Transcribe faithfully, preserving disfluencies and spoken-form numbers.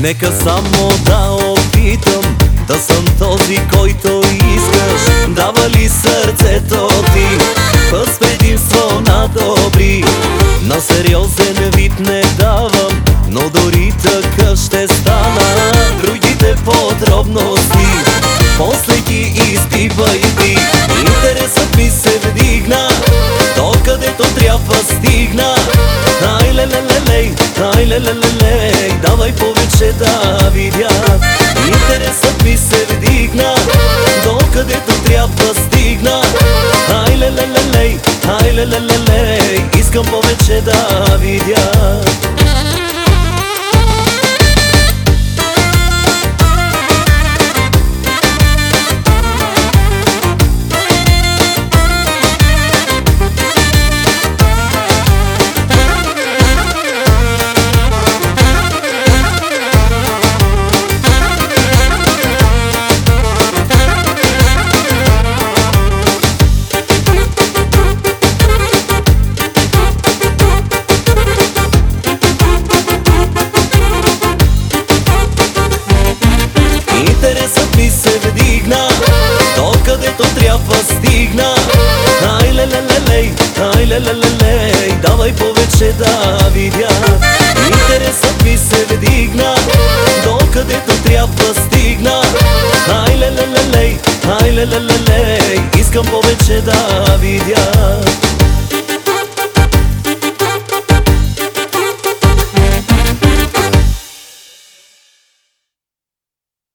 Нека само да опитам да съм този, който искаш. Дава ли сърцето ти път с предимство на добри? На сериозен вид не давам, но дори така ще стана. Другите подробности после ги изпивай ти. Интересът ми се вдигна, докъдето трябва стигна. Ай ле-ле-ле-лей, ай ле-ле-ле-лей, давай повече да видя. Интересът ми се вдигна, докъдето трябва стигна. Ай ле-ле-ле-лей, ай ле-ле-ле-лей, искам повече да видя. Интересът ми се вдигна, докъдето трябва стигна. Ай ле-ле-ле-лей, ай ле-ле-ле-лей, давай повече да видя. Интересът ми се вдигна, докъдето трябва стигна. Ай ле-ле-ле-лей, ай ле-ле-ле-лей, искам повече да